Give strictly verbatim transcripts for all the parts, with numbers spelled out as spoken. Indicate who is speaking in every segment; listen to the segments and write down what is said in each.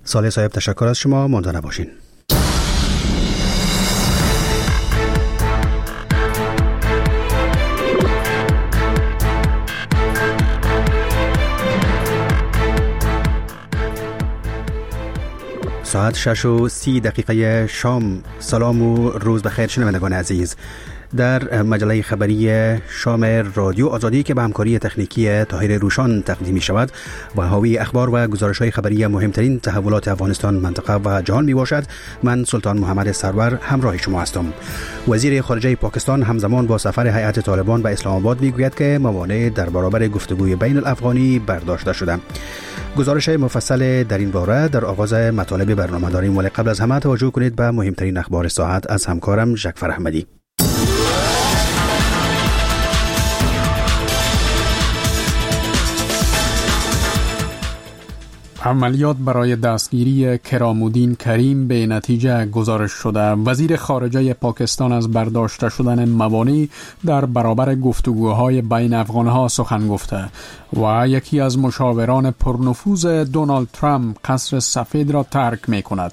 Speaker 1: صالح صاحب تشکر از شما، مانده نباشین. ساعت شش و سی دقیقه شام. سلام و روز بخیر شنوندگان عزیز. در مجله خبری شام رادیو آزادی که به همکاری تکنیکی طاهر روشان تقدیم می شود و حاوی اخبار و گزارش‌های خبری مهمترین تحولات افغانستان، منطقه و جهان می باشد، من سلطان محمد سرور همراه شما هستم. وزیر خارجه پاکستان همزمان با سفر هیئت طالبان به اسلام آباد می گوید که موانع در برابر گفتگوی بین الافغانی برداشته شده. گزارش مفصل در این باره در آغاز مطالب برنامه داریم، ولی قبل از همه توجه کنید به مهمترین اخبار ساعت از همکارم ژکفر احمدی.
Speaker 2: عملیات برای دستگیری کرامالدین کریم به نتیجه گزارش شده. وزیر خارجه پاکستان از برداشته شدن موانع در برابر گفتگوهای بین افغانها سخن گفته و یکی از مشاوران پرنفوذ دونالد ترامپ قصر سفید را ترک می کند.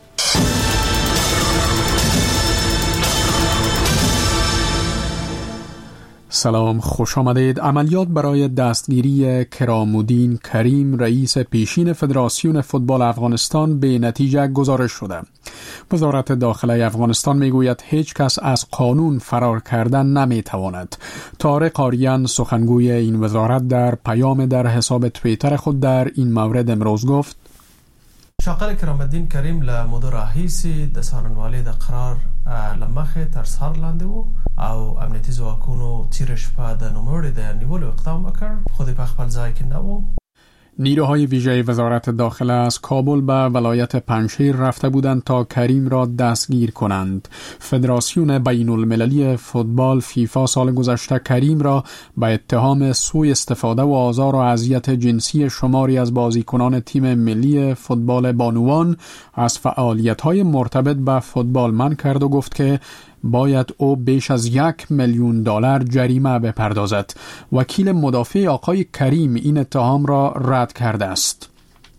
Speaker 2: سلام، خوش آمدید. عملیات برای دستگیری کرامالدین کریم رئیس پیشین فدراسیون فوتبال افغانستان به نتیجه گزارش شده. وزارت داخله افغانستان میگوید هیچ کس از قانون فرار کردن نمیتواند. طارق آریان سخنگوی این وزارت در پیام در حساب توییتر خود در این مورد امروز گفت:
Speaker 3: شاقل کرامالدین کریم لمده راهیسی د څارنوالۍ د قرار لمخې تر سهار لاندې و او امنیتي ځواکونو تیره شپه د نوموړي د نیولو اقدام وکړ، خو په خپل ځای کې نه و.
Speaker 2: نیروهای ویژه وزارت داخله از کابل به ولایت پنجشیر رفته بودند تا کریم را دستگیر کنند. فدراسیون بین المللی فوتبال فیفا سال گذشته کریم را به اتهام سوء استفاده و آزار و اذیت جنسی شماری از بازیکنان تیم ملی فوتبال بانوان از فعالیت‌های مرتبط به فوتبال منع کرد و گفت که باید او بیش از یک میلیون دلار جریمه بپردازد. وکیل مدافع آقای کریم این اتهام را رد کرده است.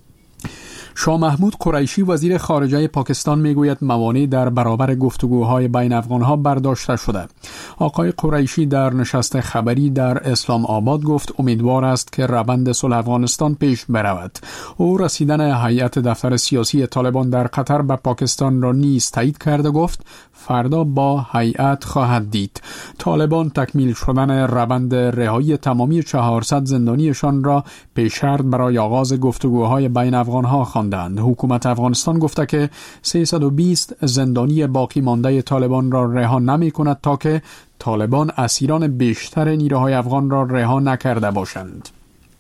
Speaker 2: شاه محمود قریشی وزیر خارجه پاکستان میگوید موانع در برابر گفتگوهای بین افغانها برداشته شده. آقای قریشی در نشست خبری در اسلام آباد گفت امیدوار است که روند صلح افغانستان پیش برود. او رسیدن هیئت دفتر سیاسی طالبان در قطر به پاکستان را نیز تایید کرده، گفت فردا با هیئت خواهد دید. طالبان تکمیل شدن روند رهایی تمامی چهارصد زندانیشان را پیش شرط برای آغاز گفتگوهای بین افغانها خواند. حکومت افغانستان گفته که سیصد و بیست زندانی باقی مانده طالبان را رها نمی کند تا که طالبان اسیران بیشتر نیروهای افغان را رها نکرده باشند.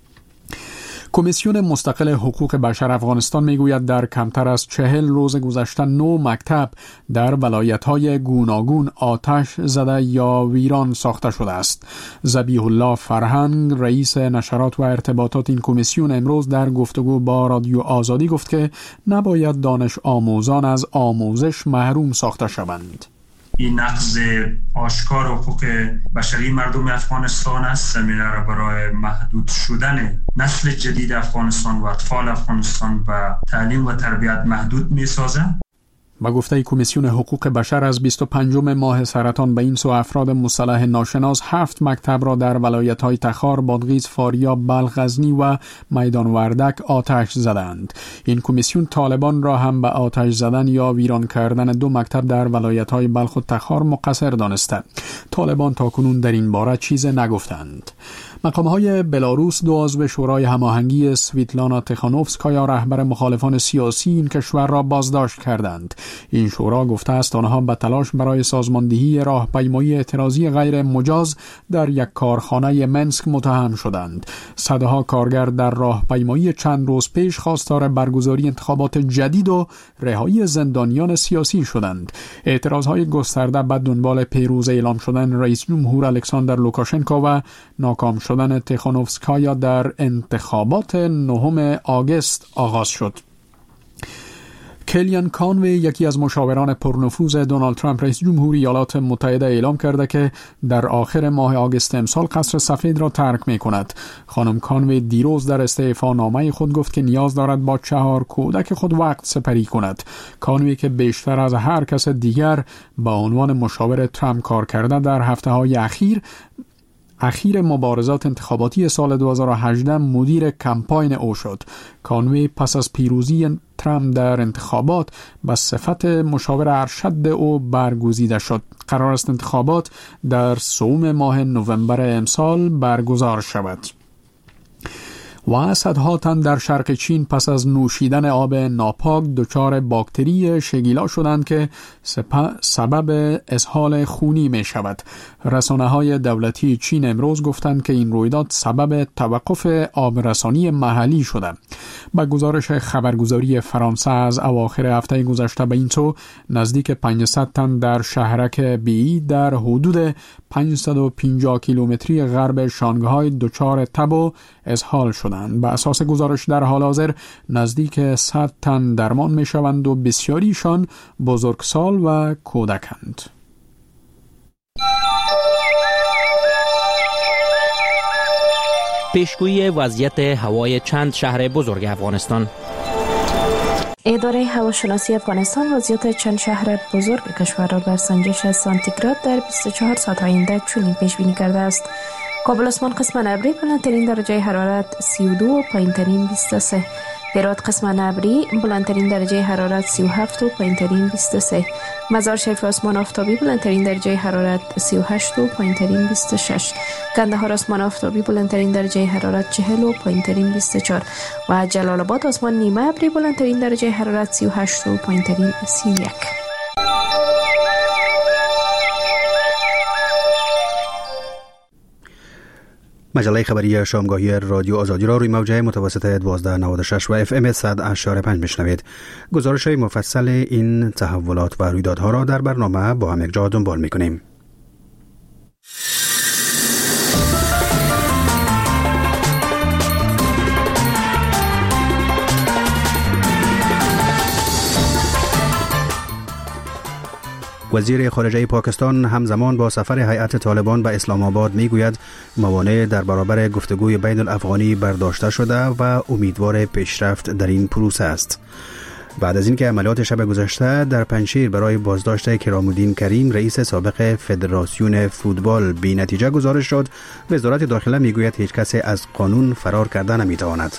Speaker 2: کمیسیون مستقل حقوق بشر افغانستان میگوید در کمتر از چهل روز گذشته نو مکتب در ولایت‌های گوناگون آتش زده یا ویران ساخته شده است. ذبیح الله فرهنگ رئیس نشرات و ارتباطات این کمیسیون امروز در گفتگو با رادیو آزادی گفت که نباید دانش آموزان از آموزش محروم ساخته شوند.
Speaker 4: این نقض آشکار حقوق بشری مردم افغانستان است. زمینه را برای محدود شدن نسل جدید افغانستان و اطفال افغانستان و تعلیم و تربیت محدود می سازد.
Speaker 2: با گفته کمیسیون حقوق بشر از بیست و پنجم ماه سرطان به این سو افراد مصطلح ناشناس هفت مکتب را در ولایت‌های تخار، بادغیس، فاریاب، بلخ، غزنی و میدان وردک آتش زدند. این کمیسیون طالبان را هم به آتش زدن یا ویران کردن دو مکتب در ولایت‌های بلخ و تخار مقصر دانسته. طالبان تاکنون در این باره چیز نگفتند. مقام‌های بلاروس دو عضو شورای هماهنگی سویتلانا تخانوفسکایا رهبر مخالفان سیاسی این کشور را بازداشت کردند. این شورا گفته است آنها به تلاش برای سازماندهی راهپیمایی اعتراضی غیر مجاز در یک کارخانه منسک متهم شدند. صدها کارگر در راهپیمایی چند روز پیش خواستار برگزاری انتخابات جدید و رهایی زندانیان سیاسی شدند. اعتراضهای گسترده به دنبال پیروز اعلام شدن رئیس جمهور الکساندر لوکاشنکو و ناکام شدن تخانوفسکایا در انتخابات نهم آگوست آغاز شد. کلیان کانوی یکی از مشاوران پرنفوذ دونالد ترامپ رئیس جمهوری ایالات متحده اعلام کرده که در آخر ماه آگوست امسال قصر سفید را ترک می کند. خانم کانوی دیروز در استعفا نامه خود گفت که نیاز دارد با چهار کودک خود وقت سپری کند. کانوی که بیشتر از هر کس دیگر با عنوان مشاور ترامپ کار کرده در هفته های اخیر اخیر مبارزات انتخاباتی سال دو هزار و هجده مدیر کمپاین او شد. کانوی پس از پیروزی ترامپ در انتخابات به صفت مشاور ارشد او برگزیده شد. قرار است انتخابات در سوم ماه نوامبر امسال برگزار شود. و صدها تن در شرق چین پس از نوشیدن آب ناپاک دچار باکتری شگیلا شدند که سبب اسهال خونی می شود. رسانه‌های دولتی چین امروز گفتند که این رویداد سبب توقف آبرسانی محلی شده. با گزارش خبرگزاری فرانسه از اواخر هفته گذشته به این سو نزدیک پانصد تن در شهرک بی در حدود پانصد و پنجاه کیلومتری غرب شانگهای دچار تب و اسهال شدند. به اساس گزارش در حال حاضر نزدیک صد تن درمان می شوند و بسیاریشان بزرگسال و کودکند.
Speaker 5: پیشگویی وضعیت هوای چند شهر بزرگ افغانستان.
Speaker 6: اداره هواشناسی افغانستان وضعیت چند شهر بزرگ کشور را بر سنجش سانتیگراد در بیست و چهار ساعت آینده چنین پیش بینی کرده است: کابل اسمان قسم ابری بلندترین درجه حرارت سی و دو و پایینترین بیست و سه، هرات قسم ابری بلندترین درجه حرارت سی و هفت و پایینترین بیست و سه، مزار شریف اسمان آفتابی بلندترین درجه حرارت سی و هشت و پایینترین بیست و شش، کندهار اسمان آفتابی بلندترین درجه حرارت چهل و پایینترین بیست و چهار و جلال آباد اسمان نیمه ابری بلندترین درجه حرارت سی و هشت و پایینترین سی و یک.
Speaker 1: مجله خبری شامگاهی رادیو آزادی را روی موجه متوسط دوازده نود و شش و اف ام صد اشاره پنج میشنوید. گزارش های مفصل این تحولات و رویدادها را در برنامه با هم یک جا دنبال میکنیم. وزیر خارجه پاکستان همزمان با سفر هیئت طالبان به اسلام آباد میگوید موانع در برابر گفتگوی بین الافغانی برداشته شده و امیدوار پیشرفت در این پروسه است. بعد از اینکه عملیات شب گذشته در پنجشیر برای بازداشت کرامالدین کریم رئیس سابق فدراسیون فوتبال بی نتیجه گزارش شد، وزارت داخله میگوید هیچ کسی از قانون فرار کرده نمیتواند.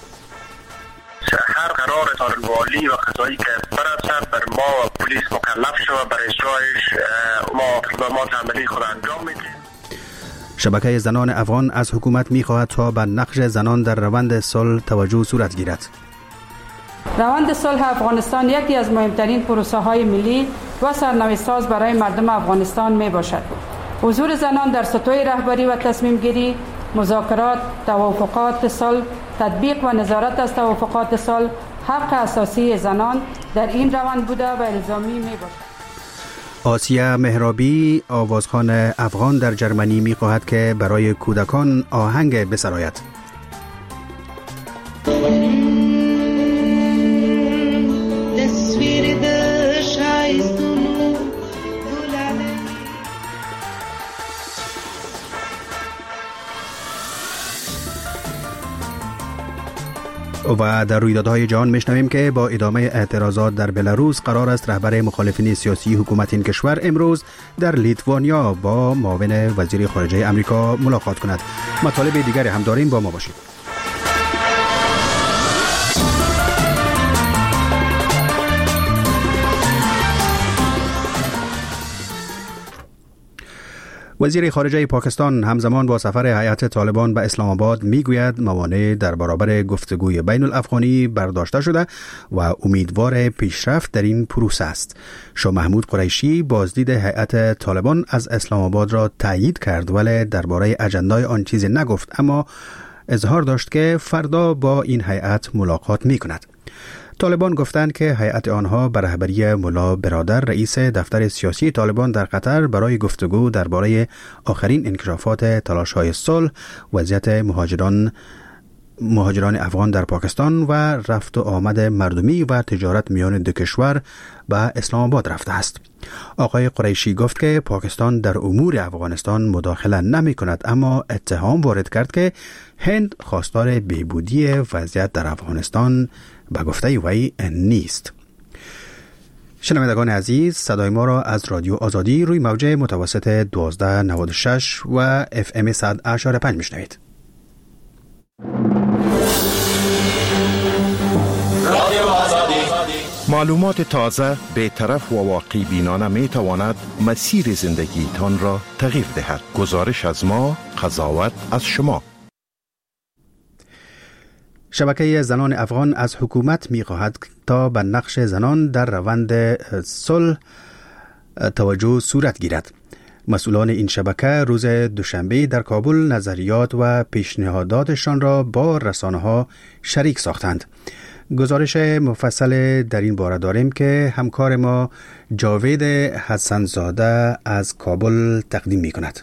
Speaker 7: هر قرار طالب‌والی و قضایی که برسد بر ما و پلیس مکلف شود برای اجرایش ما اقدامات عملی خود انجام میدیم.
Speaker 1: شبکه زنان افغان از حکومت میخواهد تا به نقش زنان در روند صلح توجه صورت گیرد.
Speaker 8: روند صلح افغانستان یکی از مهمترین پروسه های ملی و سرنوشت ساز برای مردم افغانستان می باشد. حضور زنان در سطوح رهبری و تصمیم گیری، مذاکرات، توافقات صلح، تطبیق و نظارت از توافقات صلح حق اساسی زنان در این روند بوده و الزامی می باشد.
Speaker 1: آسیا مهرابی آوازخوان افغان در جرمنی می خواهد که برای کودکان آهنگ بسراید. و در رویدادهای جهان میشنویم که با ادامه اعتراضات در بلاروس قرار است رهبر مخالفین سیاسی حکومت این کشور امروز در لیتوانیا با معاون وزیر خارجه امریکا ملاقات کند. مطالب دیگری هم داریم، با ما باشید. وزیر خارجه پاکستان همزمان با سفر هیئت طالبان به اسلام آباد میگوید موانع در برابر گفتگوی بین الافغانی برداشته شده و امیدوار پیشرفت در این پروسه است. شاه محمود قریشی بازدید هیئت طالبان از اسلام آباد را تایید کرد، ولی درباره اجندای آن چیزی نگفت، اما اظهار داشت که فردا با این هیئت ملاقات میکند. طالبان گفتند که هیئت آنها به رهبری ملا برادر رئیس دفتر سیاسی طالبان در قطر برای گفتگو درباره آخرین انکشافات تلاش‌های صلح، وضعیت مهاجران مهاجران افغان در پاکستان و رفت و آمد مردمی و تجارت میان دو کشور به اسلام آباد رفته است. آقای قریشی گفت که پاکستان در امور افغانستان مداخله نمی کند، اما اتهام وارد کرد که هند خواستار بهبودی وضعیت در افغانستان به گفته وی نیست. شنوندگان عزیز، صدای ما را از رادیو آزادی روی موج متوسط دوازده نود و شش و اف ام صد و اشاره پنج میشنوید.
Speaker 9: معلومات تازه، بی‌طرف و واقعی بینانه می تواند مسیر زندگی تان را تغییر دهد. گزارش از ما، قضاوت از شما.
Speaker 1: شبکه زنان افغان از حکومت می خواهد تا به نقش زنان در روند صلح توجه صورت گیرد. مسئولان این شبکه روز دوشنبه در کابل نظریات و پیشنهاداتشان را با رسانه‌ها شریک ساختند. گزارش مفصل در این باره داریم که همکار ما جاوید حسن زاده از کابل تقدیم می کند.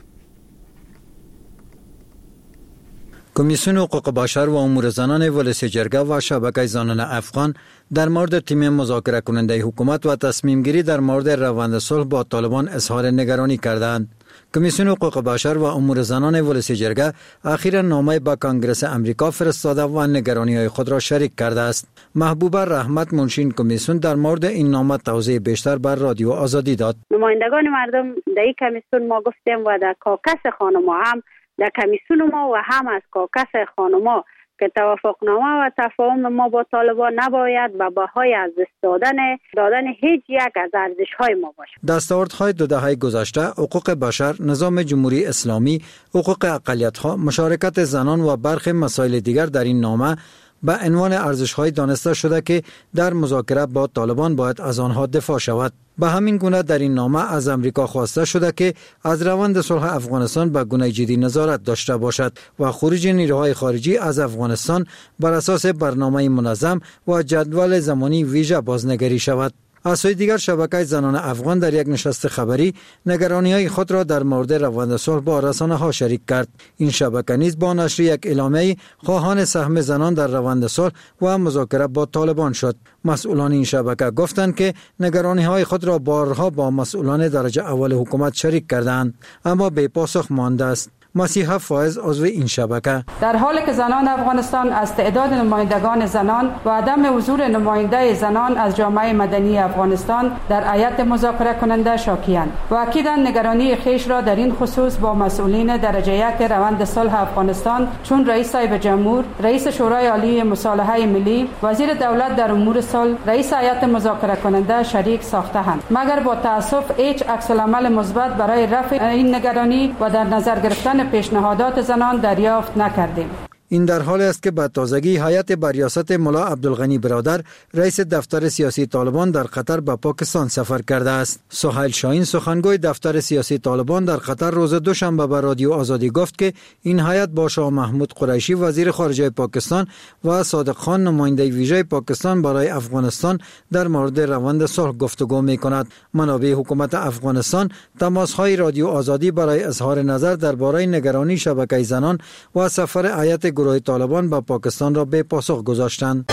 Speaker 10: کمیسیون حقوق بشر و امور زنان ولسی جرگه و شبکه زنان افغان در مورد تیم مذاکره کننده حکومت و تصمیم گیری در مورد روند صلح با طالبان اظهار نگرانی کردند. کمیسیون حقوق بشر و امور زنان ولسی جرگه اخیراً نامه به کنگره امریکا فرستاده و نگرانی‌های خود را شریک کرده است. محبوبه رحمت منشین کمیسیون در مورد این نامه توضیح بیشتر بر رادیو آزادی داد.
Speaker 11: نمایندگان مردم در این کمیسیون ما گفتیم و در کاکس خانم‌ها هم در کمیسیون ما و هم از کاکس خانم‌ها که توافقنامه و تفاهم ما با طالبان نباید به بهای از دست دادن دادن هیچ یک از ارزش‌های ما باشد.
Speaker 10: دستاوردهای دو دهه گذشته، حقوق بشر، نظام جمهوری اسلامی، حقوق اقلیت‌ها، مشارکت زنان و برخی مسائل دیگر در این نامه به عنوان ارزش‌های دانسته شده که در مذاکره با طالبان باید از آنها دفاع شود. به همین گونه در این نامه از امریکا خواسته شده که از روند صلح افغانستان به گونه جدی نظارت داشته باشد و خروج نیروهای خارجی از افغانستان بر اساس برنامه منظم و جدول زمانی ویژه بازنگری شود. از سوی دیگر شبکه زنان افغان در یک نشست خبری نگرانی‌های خود را در مورد روند صلح با رسانه‌ها شریک کرد. این شبکه نیز با نشر یک اعلامیه خواهان سهم زنان در روند صلح و مذاکره با طالبان شد. مسئولان این شبکه گفتند که نگرانی‌های خود را بارها با مسئولان درجه اول حکومت شریک کردند، اما بی پاسخ مانده است. مسیحه فائز عضو این شبکه:
Speaker 8: در حالی که زنان افغانستان از تعداد نمایندگان زنان و عدم حضور نماینده زنان از جامعه مدنی افغانستان در هیئت مذاکره کننده شاکی‌اند و اکیداً نگرانی خیش را در این خصوص با مسئولین درجه یک روند صلح افغانستان چون رئیس صاحب جمهور، رئیس شورای عالی مصالحه ملی، وزیر دولت در امور صلح، رئیس هیئت مذاکره کننده شریک ساخته‌اند، مگر با تأسف هیچ عکس‌العمل مثبت برای رفع این نگرانی و در نظر گرفتن پیشنهادات زنان دریافت نکردیم.
Speaker 10: این در حالی است که به تازگی هیئت بر ریاست ملا عبدالغنی برادر رئیس دفتر سیاسی طالبان در قطر به پاکستان سفر کرده است. سهیل شاهین سخنگوی دفتر سیاسی طالبان در قطر روز دوشنبه به رادیو آزادی گفت که این هیئت با شاه محمود قریشی وزیر خارجه پاکستان و صادق خان نماینده ویژه پاکستان برای افغانستان در مورد روند صلح گفتگو می‌کند. منابع حکومت افغانستان تماس‌های رادیو آزادی برای اظهار نظر درباره نگرانی شبکه زنان و سفر هیئت گروه طالبان به پاکستان را به پاسخ گذاشتند.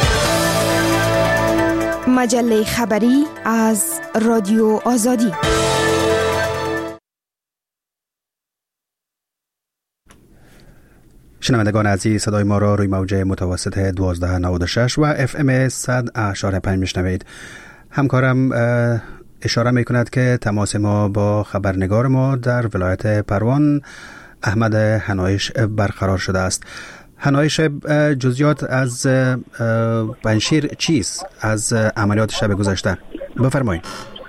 Speaker 12: مجله خبری از رادیو آزادی.
Speaker 1: شنوندگان عزیز، صدای ما را روی موج متوسط دوازده نود و شش و اف ام صد و اشاره پنج میشنوید. همکارم اشاره میکند که تماس ما با خبرنگار ما در ولایت پروان احمد حنایش برقرار شده است. حنایش، جزئیات از پنشیر چیست از عملیات شب گذشته؟ بفرمایید.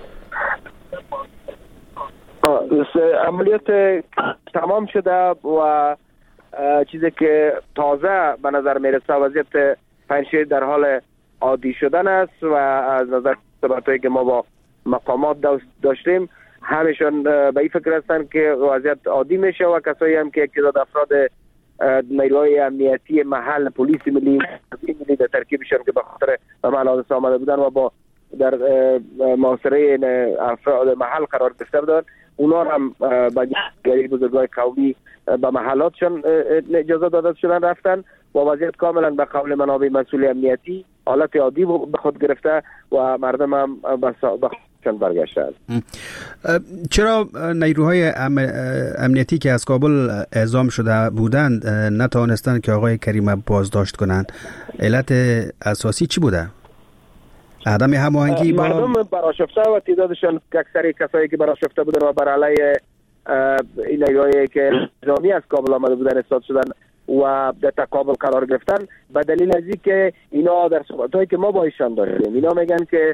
Speaker 13: عملیات تمام شده و چیزی که تازه به نظر میرسه وضعیت پنشیر در حال عادی شدن است و از نظر صحبتایی که ما با مقامات داشتیم همشون به این فکر هستند که وضعیت عادی میشه و کسایی هم که تعداد افراد نیروهای امنیتی محل، پلیس ملی ملی در ترکیبشون که به خاطر به محل حادثه آمده بودن و با در محاصره افراد محل قرار گرفته بودن، اونا هم با گری بزرگای قومی به محلاتشون اجازه داده شدن رفتن و وضعیت کاملا به قول منابع مسئول امنیتی حالت عادی به خود گرفته و مردم هم به خودشان برگشته است.
Speaker 1: چرا نیروهای امنیتی که از کابل اعزام شده بودند نتوانستند که آقای کریم بازداشت کنند؟ علت اساسی چی بوده؟ عدم هماهنگی با
Speaker 13: مردم برآشفته و تعدادشان اکثر کسایی که برآشفته بودن و بر علیه این نیروهایی که نظامی از کابل آمده بودن ایستاد شدن و در تقابل قرار گرفتن به دلیل از اینکه اینا در صحبت‌هایی که ما با ایشان داشتیم اینا میگن که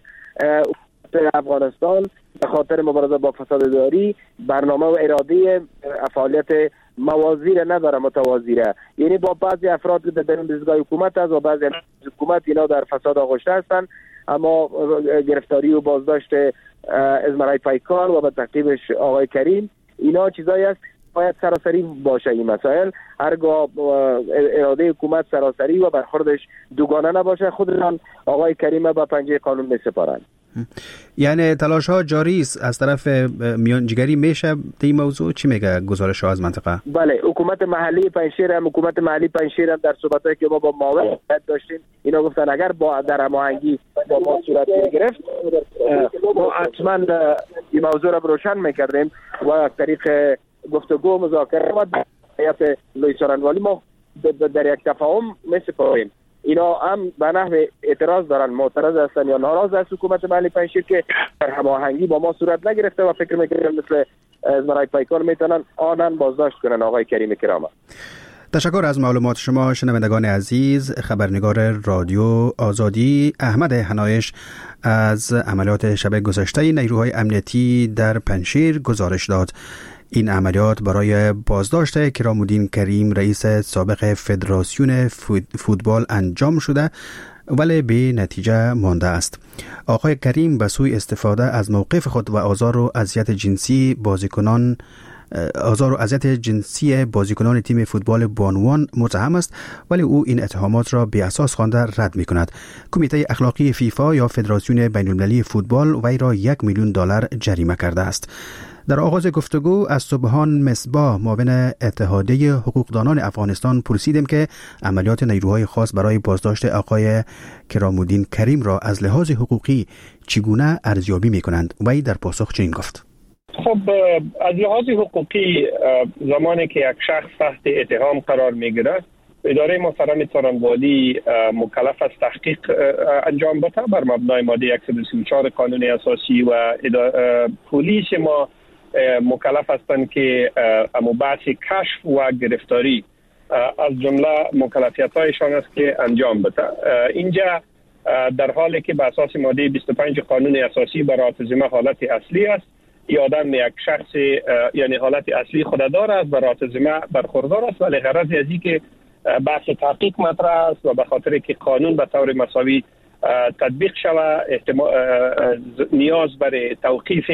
Speaker 13: افغانستان به خاطر مبارزه با فساد اداری برنامه و اراده فعالیت موازی نداره، متوازی، یعنی با بعضی افراد که در دستگاه حکومت است و بعضی حکومت اینا در فساد آغشته هستند، اما گرفتاری و بازداشت ازمرای پیکار و به تعقیبش آقای کریم اینا چیزایی است باید سراسری باشه. این مسائل هرگاه اراده حکومت سراسری و برخوردش دوگانه نباشه خودشان آقای کریم به پنجه قانون میسپارند.
Speaker 1: یعنی تلاش ها جاری است از طرف میانجیگری میشه در این موضوع؟ چی میگه گزارش ها از منطقه؟
Speaker 13: بله، حکومت محلی پنجشیر هم حکومت محلی پنجشیر هم در صحبتایی که ما با معاون داشتیم اینا گفتن اگر با در هماهنگی با ما صورت گرفت ما حتما این موضوع را روشن میکردیم و از طریق گفتگو مذاکره و هیئت لوی سارنوالی ما در یک تفاهم میسپاریم. اینا هم به نحو اعتراض دارن، معترض هستن یا ناراض از حکومت محلی پنجشیر که در هماهنگی با ما صورت نگرفته و فکر میکنن مثل ازمرای پیکار میتونن آنن بازداشت کنن آقای کریم کرامه.
Speaker 1: تشکر از معلومات شما شنوندگان عزیز. خبرنگار رادیو آزادی احمد حنایش از عملیات شب گذشته نیروهای امنیتی در پنجشیر گزارش داد. این عملیات برای بازداشت کرامالدین کریم رئیس سابق فدراسیون فوتبال انجام شده ولی به نتیجه مانده است. آقای کریم به سوی استفاده از موقف خود و آزار و اذیت جنسی بازیکنان آزار و اذیت جنسی بازیکنان تیم فوتبال بانوان متهم است، ولی او این اتهامات را بی اساس خوانده رد می کند. کمیته اخلاقی فیفا یا فدراسیون بین المللی فوتبال وی را یک میلیون دلار جریمه کرده است. در آغاز گفتگو از سبحان مصباح معاون اتحادیه حقوقدانان افغانستان پرسیدیم که عملیات نیروهای خاص برای بازداشت آقای کرامالدین کریم را از لحاظ حقوقی چگونه ارزیابی می کنند. وی در پاسخ چنین گفت:
Speaker 14: خب از لحاظ حقوقی زمانی که یک شخص تحت اتهام قرار میگیره اداره محترم سارنوالی مکلف است تحقیق انجام بده بر مبنای ماده صد و سی و چهار قانون اساسی و پلیس ما مکلف هستند که امو بحث کشف و گرفتاری از جمله مکلفیت‌هایشان است که انجام بده. اینجا در حالی که به اساس ماده بیست و پنج قانون اساسی برای زمینه حالت اصلی است، این آدم یک شخص یعنی حالت اصلی خود داره است برای زمینه برخوردار است، ولی غرض از این که بحث تحقیق مطرح است و به خاطر که قانون به طور مساوی تطبیق شود نیاز برای توقیف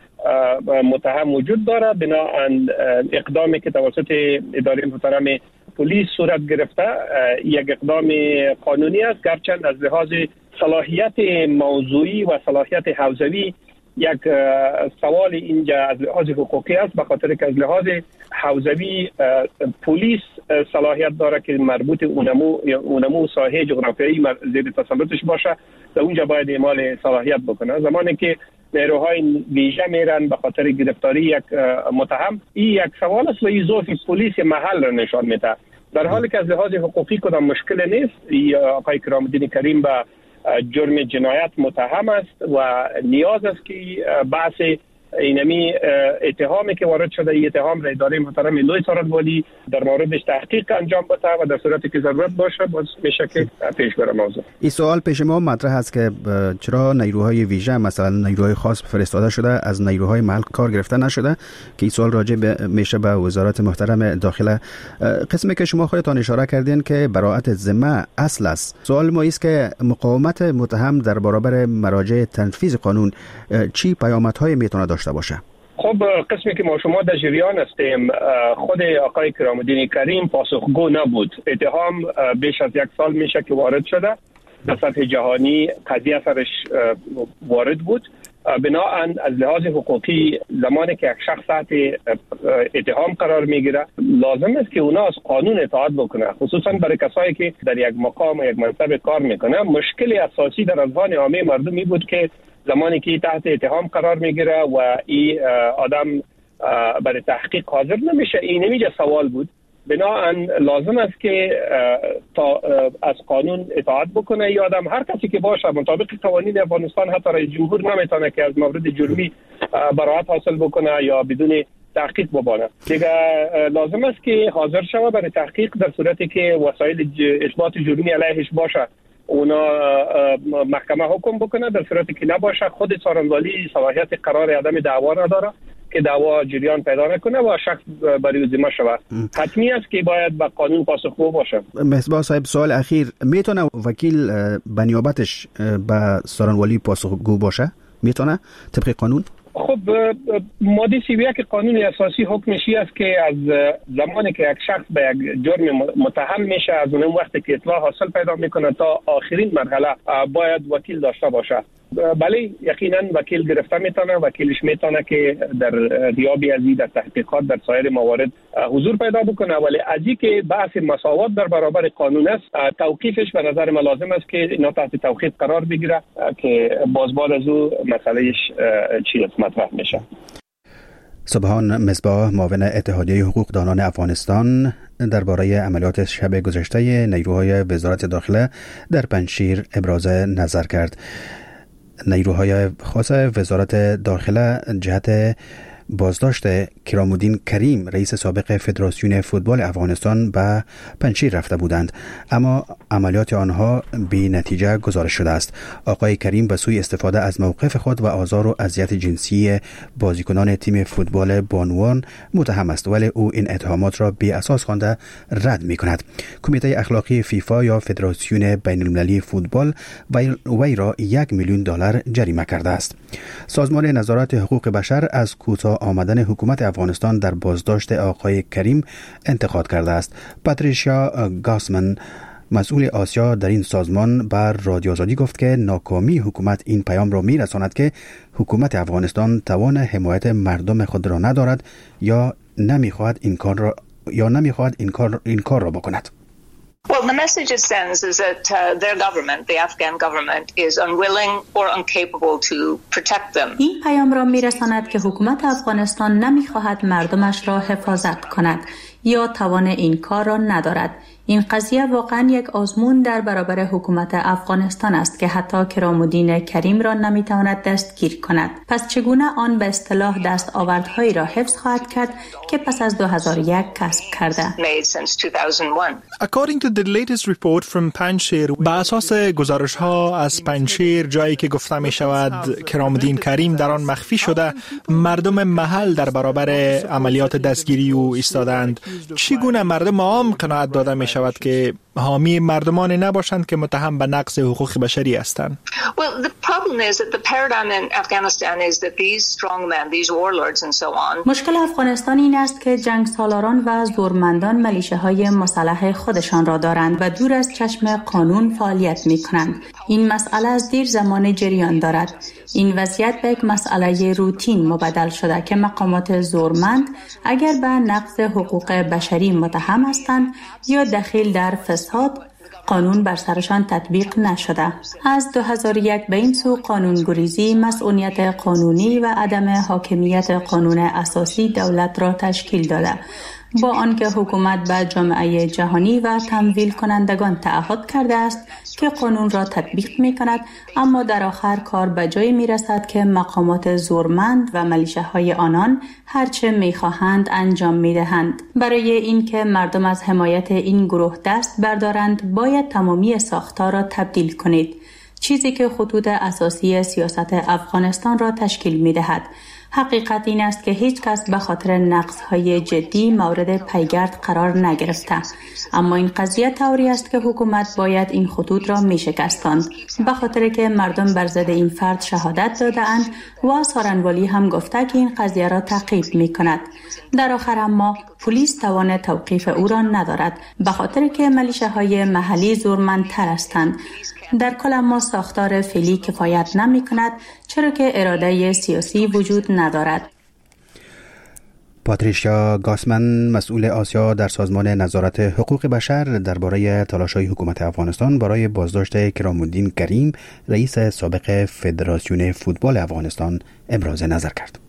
Speaker 14: متهم وجود داره. بنابراین اقدامی که توسط اداره محترم پلیس صورت گرفته یک اقدام قانونی است، گرچند از لحاظ صلاحیت موضوعی و صلاحیت حوزوی یک سوال اینجا از لحاظ حقوقی است، به خاطر که از لحاظ حوزوی پلیس صلاحیت داره که مربوط اونمو یا اونمو ساحه جغرافیایی زیر تسلطش باشه، در اونجا باید اعمال صلاحیت بکنه. زمانی که نیروهای ویژه میرن به خاطر گرفتاری یک متهم، این یک سوال است و این ضعف پلیس محل را نشان میده، در حالی که از لحاظ حقوقی کدام مشکل نیست. آقای کرامالدین کریم به جرم جنایت متهم است و نیاز است که بحث اینمی اتهامی که وارد شده این اتهام را اداره محترم لوی سارنوالی در موردش تحقیق انجام بده و در صورتی که ضرورت باشه باز میشه که پیش بره موضوع.
Speaker 1: این سوال پیش ما مطرح است که چرا نیروهای ویژه مثلا نیروهای خاص فرستاده شده از نیروهای محل کار گرفته نشده، که این سوال راجع به میشه به وزارت محترم داخله. قسمی که شما خودتان اشاره کردین که براءت ذمه اصل است، سوال ما است که مقاومت متهم در برابر مراجع تنفیذ قانون چی پیامدهای میتونه داشته باشه؟
Speaker 14: خب قسمی که ما شما در جریان هستیم، خود آقای کرامالدین کریم پاسخگو نبود. اتهام بیش از یک سال میشه که وارد شده، در سطح جهانی قضیه سرش وارد بود. بناهن از لحاظ حقوقی زمانی که یک شخص تحت اتهام قرار میگیره لازم است که اونا از قانون اطاعت بکنه، خصوصا برای کسایی که در یک مقام و یک منصب کار میکنه. مشکل اساسی در اذهان عامه مردم می بود که زمانی که تحت اتهام قرار میگیره و این آدم برای تحقیق حاضر نمیشه، این نمیجه سوال بود. بناهن لازم است که تا از قانون اطاعت بکنه این آدم. هر کسی که باشه مطابق قوانین افغانستان حتی رئیس جمهور نمیتونه که از مورد جرمی براءت حاصل بکنه یا بدون تحقیق ببانه. دیگه لازم است که حاضر شوه برای تحقیق در صورتی که وسایل اثبات جرمی علیهش باشه اونا محکمه حکم بکنه. در صورتی که نباشه خود څارنوالی صلاحیت قرار عدم دعوا نداره که دعوا جریان پیدا نکنه و شخص برای ذمه شود. حتمی است که باید به قانون پاسخگو باشه.
Speaker 1: مصباح صاحب سوال اخیر، میتونه وکیل به نیابتش به څارنوالی پاسخگو باشه؟ میتونه طبق قانون؟
Speaker 14: خب ماده سی و یک قانون اساسی حکمش است که از زمانی که یک شخص به یک جرم متهم میشه از اون وقتی که اطلاع حاصل پیدا میکنه تا آخرین مرحله باید وکیل داشته باشه. بله یقینا وکیل گرفته میتونه، وکیلش میتونه که در غیابی ازی در تحقیقات در سایر موارد حضور پیدا بکنه، ولی از این که بحث مساوات در برابر قانون است توقیفش به نظر من لازم است که اینا تحت توقیف قرار بگیره که باز بعد از او مسئلهش چی است مطرح میشه.
Speaker 1: سبحان مصباح، معاون اتحادیه حقوق دانان افغانستان، درباره عملیات شب گذشته نیروهای وزارت داخله در پنجشیر ابراز نظر کرد. نیروهای خاص وزارت داخله جهت بازداشت کرامالدین کریم رئیس سابق فدراسیون فوتبال افغانستان به پنجشیر رفته بودند، اما عملیات آنها بی نتیجه گزارش شده است. آقای کریم به سوی استفاده از موقف خود و آزار و اذیت جنسی بازیکنان تیم فوتبال بانوان متهم است، ولی او این اتهامات را بی اساس خوانده رد می کند. کمیته اخلاقی فیفا یا فدراسیون بین المللی فوتبال وی را یک میلیون دلار جریمه کرده است. سازمان نظارت حقوق بشر از کوتاه آمدن حکومت افغانستان در بازداشت آقای کریم انتقاد کرده است. پاتریشیا گاسمن، مسئول آسیا در این سازمان، بر رادیو آزادی گفت که ناکامی حکومت این پیام را می‌رساند که حکومت افغانستان توان حمایت مردم خود را ندارد یا نمی‌خواهد این کار را یا نمی‌خواهد این کار این کار را بکند.
Speaker 15: Well, the message it sends is that uh, their government, the Afghan government, is unwilling or incapable to protect them.
Speaker 16: این پیام را می‌رساند که حکومت افغانستان نمی‌خواهد مردمش را حفاظت کند یا توان این کار را ندارد. این قضیه واقعا یک آزمون در برابر حکومت افغانستان است که حتی کرامالدین کریم را نمیتواند دستگیر کند. پس چگونه آن به اصطلاح دستاوردهایی را حفظ خواهد کرد که پس از دو هزار و یک کسب کرده؟
Speaker 17: According to the latest report from پنجشیر، بر اساس گزارش ها از پنجشیر، جایی که گفته می شود کرامالدین کریم در آن مخفی شده، مردم محل در برابر عملیات دستگیری او ایستادند. چگونه مردم عام قناعت داده می شود که حامی مردمان نباشند که متهم به نقض حقوق بشری هستند؟
Speaker 15: Well, the problem is that the paradigm in Afghanistan is that these strongmen, these warlords and so on.
Speaker 16: مشکل افغانستان این است که جنگ سالاران و زورمندان ملیشه‌های مسلح خودشان را دارند و دور از چشم قانون فعالیت می‌کنند. این مسئله از دیر زمان جریان دارد. این وضعیت به یک مسئله روتین مبدل شده که مقامات زورمند اگر به نقض حقوق بشری متهم هستند یا دخیل در فساد، قانون بر سرشان تطبیق نشده. از دو هزار و یک به این سو قانونگریزی مسئولیت قانونی و عدم حاکمیت قانون اساسی دولت را تشکیل داده، با آنکه حکومت به جامعه جهانی و تمویل کنندگان تعهد کرده است که قانون را تطبیق می کند، اما در آخر کار به جایی می رسد که مقامات زورمند و ملیشه‌های آنان هرچه می خواهند انجام می دهند. برای اینکه مردم از حمایت این گروه دست بردارند، باید تمامی ساختار را تبدیل کنید، چیزی که خطوط اساسی سیاست افغانستان را تشکیل می دهد. حقیقت این است که هیچ کس به خاطر نقص‌های جدی مورد پیگرد قرار نگرفته، اما این قضیه طوری است که حکومت باید این خطوط را می‌شکستاند، به خاطر که مردم بر ضد این فرد شهادت داده‌اند و څارنوالی هم گفته که این قضیه را تعقیب می‌کند. در آخر اما پلیس توان توقیف او را ندارد، به خاطر که ملیشه‌های محلی زورمندتر هستند در کل اما ساختار فعلی کفایت نمی کند چرا که اراده سیاسی وجود ندارد.
Speaker 1: پاتریشیا گاسمن، مسئول آسیا در سازمان نظارت حقوق بشر، درباره تلاش‌های حکومت افغانستان برای بازداشت کرام‌الدین کریم، رئیس سابق فدراسیون فوتبال افغانستان، ابراز نظر کرد.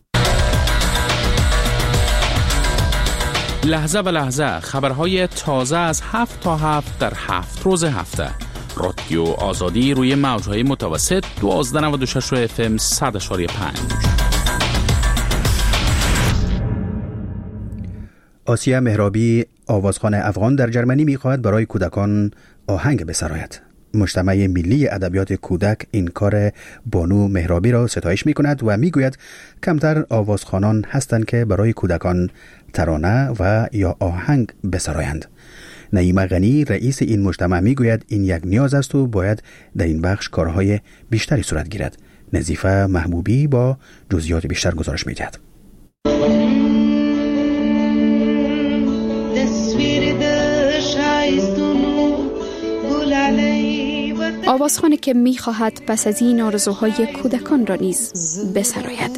Speaker 18: لحظه به لحظه خبرهای تازه از هفت تا هفت در هفت روز هفته. رادیو آزادی روی موج‌های متوسط دوازده نود و شش اف ام صد و پنج.
Speaker 1: آسیا مهرابی، آوازخوان افغان در جرمنی، می‌خواهد برای کودکان آهنگ بسراید. مجتمع ملی ادبیات کودک این کار بانو مهرابی را ستایش می‌کند و می‌گوید کمتر آوازخوانان هستند که برای کودکان ترانه و یا آهنگ بسرایند. نعیمه غنی، رئیس این مجتمع، می‌گوید این یک نیاز است و باید در این بخش کارهای بیشتری صورت گیرد. نظیفه محبوبی با جزئیات بیشتر گزارش می‌دهد.
Speaker 19: آوازخوانی که می‌خواهد پس از این آرزوهای کودکان را نیز بسراید.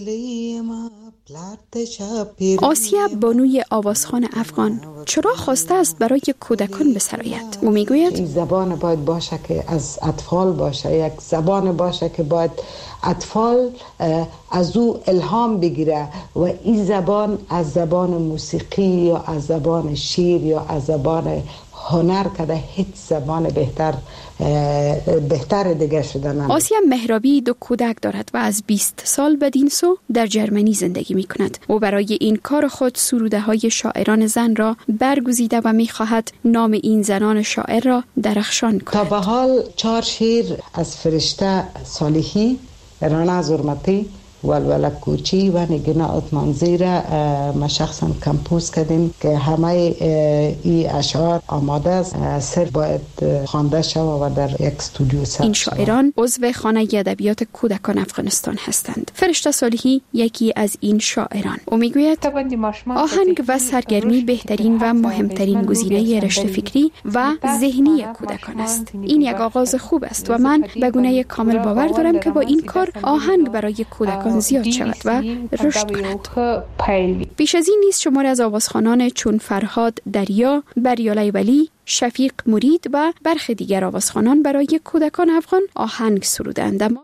Speaker 19: آسیا بانوی آوازخوان افغان چرا خواسته است برای کودکان بسراید؟ او میگوید
Speaker 20: این زبان باید باشه که از اطفال باشه، یک زبان باشه که باید اطفال از او الهام بگیره و این زبان از زبان موسیقی یا از زبان شعر یا از زبان هنر کده هیچ زبان بهتر بهتر دیگه شده نمید.
Speaker 19: آسیا مهرابی دو کودک دارد و از بیست سال بدین سو در جرمنی زندگی می کند. او برای این کار خود سروده های شاعران زن را برگزیده و می خواهد نام این زنان شاعر را درخشان کند.
Speaker 20: تا به حال چهار شعر از فرشته صالحی، رانا زرمتی، ولوله کوچی و نگینا عثمانزی را ما شخصا کمپوز کردیم که همه این اشعار آماده است، صرف باید خوانده شود و در یک استودیو ثبت.
Speaker 19: این شاعران عضو خانه ادبیات کودکان افغانستان هستند. فرشته صالحی یکی از این شاعران. او میگوید آهنگ و سرگرمی بهترین و مهمترین گزینه رشد فکری و ذهنی کودکان است. این یک آغاز خوب است و من به گونه کامل باور دارم که با این کار آهنگ برای کودکان زیاد شود و رشد کند. بیش از این نیز شماری از آوازخوانان چون فرهاد دریا، بریالی ولی، شفیق مرید و برخی دیگر آوازخوانان برای کودکان افغان آهنگ سرودند. اما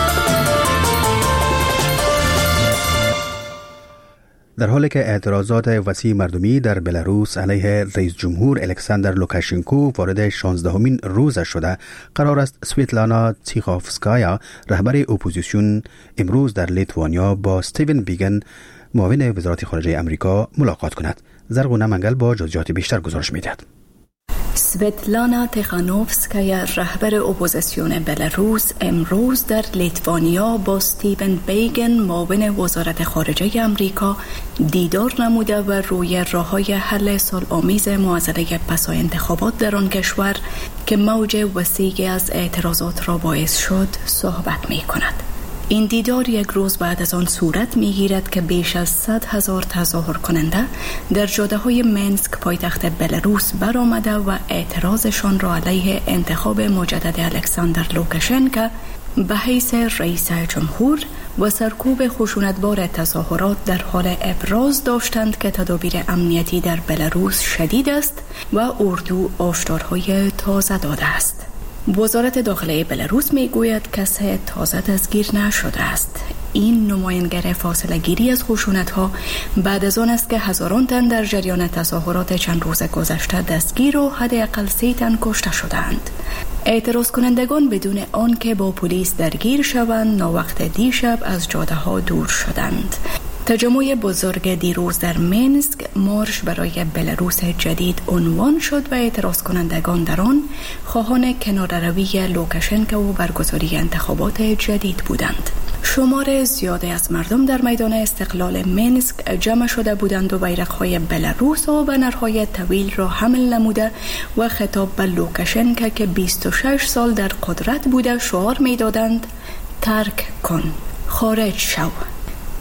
Speaker 1: در حالی که اعتراضات وسیع مردمی در بلاروس علیه رئیس جمهور الکساندر لوکاشنکو وارد شانزدهمین روز شده، قرار است سویتلانا تیخوفسکایا، رهبر اپوزیسیون، امروز در لیتوانیا با استیون بیگن، معاون وزارت خارجه امریکا، ملاقات کند. زرغونه منگل با جزئیات بیشتر گزارش می‌دهد.
Speaker 21: سویتلانا تیخانوفسکایا، رهبر اپوزیسیون بلاروس، امروز در لیتوانیا با استیون بیگن، معاون وزارت خارجه امریکا، دیدار نموده و روی راه‌های حل صلح‌آمیز معضله پسای انتخابات در آن کشور که موج وسیعی از اعتراضات را باعث شد صحبت می‌کند. این دیدار یک روز بعد از آن صورت می‌گیرد که بیش از صد هزار تظاهر کننده در جاده‌های منسک پایتخت بلاروس برآمده و اعتراضشان را علیه انتخاب مجدد الکساندر لوکاشنکو به حیث رئیس جمهور و سرکوب خشونتبار تظاهرات در حال ابراز داشتند که تدابیر امنیتی در بلاروس شدید است و اردو هشدارهای تازه داده است. وزارت داخلی بلاروس میگوید کسی تازه دستگیر نشده است. این نمایانگر فاصله گیری از خشونت‌ها بعد از آن است که هزاران تن در جریان تظاهرات چند روز گذشته دستگیر و حداقل سی تن کشته شدند. اعتراض کنندگان بدون آنکه با پلیس درگیر شوند ناوقت دیشب از جاده‌ها دور شدند. تجمع بزرگ دیروز در منسک مارش برای بلاروس جدید عنوان شد و اعتراض کنندگان در آن خواهان کناره‌روی لوکاشنکو و برگزاری انتخابات جدید بودند. شمار زیادی از مردم در میدان استقلال منسک جمع شده بودند و بیرق‌های بلاروس و بنرهای طویل را حمل نموده و خطاب به لوکاشنکو که بیست و شش سال در قدرت بوده شعار می‌دادند: ترک کن، خارج شو.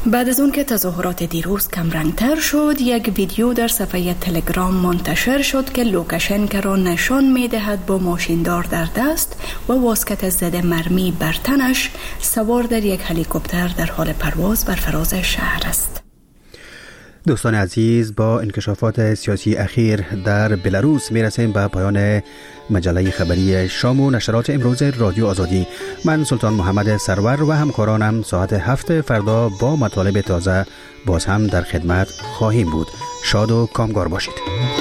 Speaker 21: بعد از اون که تظاهرات دیروز کم رنگتر شد، یک ویدیو در صفحه تلگرام منتشر شد که لوکاشنکو را نشان می‌دهد با ماشیندار در دست و واسکت زده مرمی بر تنش سوار در یک هلیکوپتر در حال پرواز بر فراز شهر است.
Speaker 1: دوستان عزیز، با انکشافات سیاسی اخیر در بلاروس میرسیم به پایان مجله خبری شام و نشرات امروز رادیو آزادی. من سلطان محمد سرور و همکارانم ساعت هفت فردا با مطالب تازه باز هم در خدمت خواهیم بود. شاد و کامگار باشید.